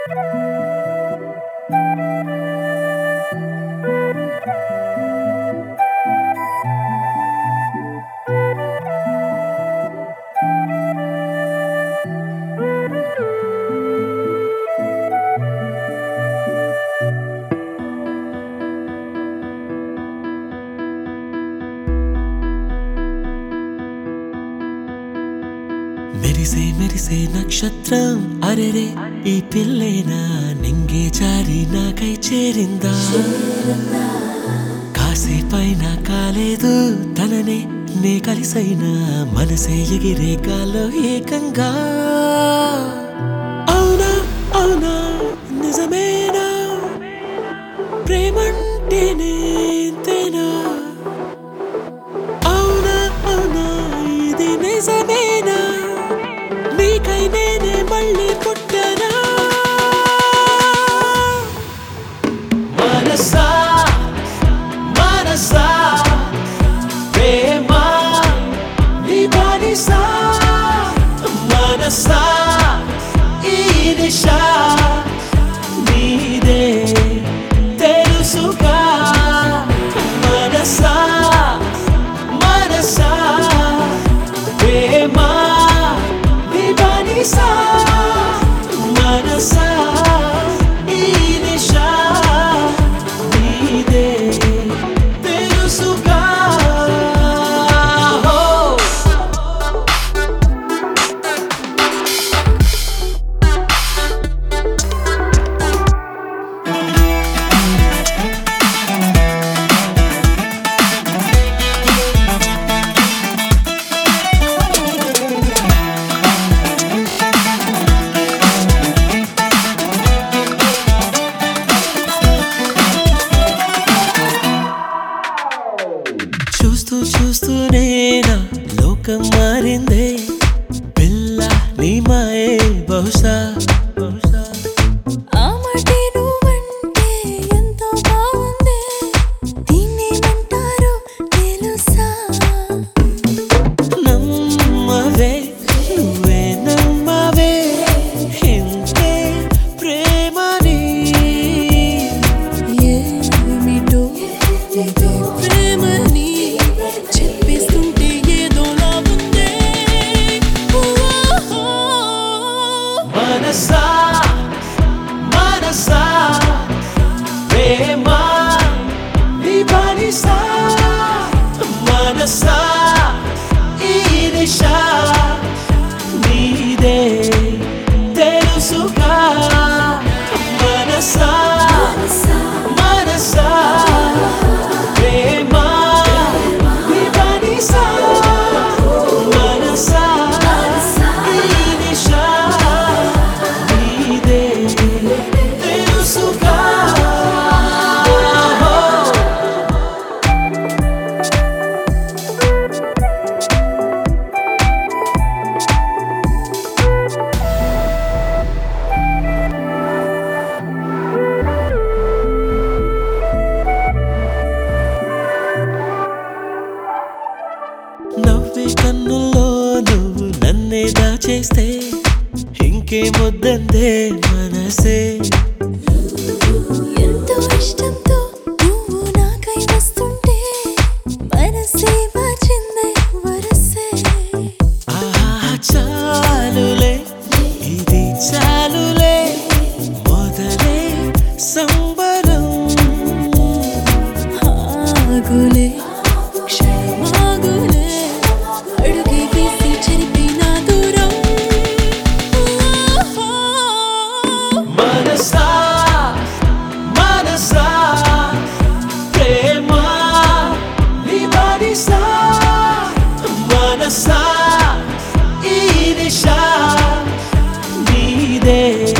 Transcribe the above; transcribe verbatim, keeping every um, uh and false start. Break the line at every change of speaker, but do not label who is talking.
మెరిసే మెరిసే నక్షత్రం అరెరే ఈ పిల్లేనా నింగే జారి నాకై చేరిందా కాసేపైనా కాలేదు తననే నే కలిసైనా మనసే ఎగిరే గాల్లో ఏకంగా అవునా అవునా నిజమేనా ప్రేమంటేనే ఇంతేనా అవునా అవునా ఇది నిజమేనా నీకై నేనే మళ్ళీ పుట్టనా మనసా మనసా ప్రేమ నీ బానిసా మనసా ఈ దిశ నీదే తెలుసుగా మనసా మనసా ప్రేమ మనసా ఈ దిశ నీదే తెలుసుగా చూస్తూ చూస్తూనే నా లోకం మారిందే పిల్ల నీ మాయే బహుశా బహుశా
ఆ మాటే నువ్వంటే ఎంతో బాగుందే దీన్నేమంటారో తెలుసా
నమ్మవే నువ్వే నమ్మవే ఇంతే ప్రేమని
ఏమిటో ఇదే ప్రేమని చెప్పేస్తుంటే ఏదోలా ఉందే
మనసా మనసా ప్రేమ నీ బానిసా మనసా ఈ దిశ నీదే తెలుసుగా మనసా మనసా ప్రేమ నీ బానిసా మనసా ఈ దిశ నీదే తెలుసుగా నవ్వే కన్నుల్లో నువ్వు నన్నే దాచేస్తే ఇంకేమొద్దందే మనసే
ఎంతో ఇష్టంతో నువ్వు నాకై వస్తుంటే మనసే మార్చిందే వరసే
ఆహా చాలులే ఇది చాలులే మొదలే సంబరం
ఆగులే క్షణమాగులే అడుగే వేసి చెరిపినా దూరం
మనసా మనసా ప్రేమ నీ బానిసా మనసా ఈ దిశ నీదే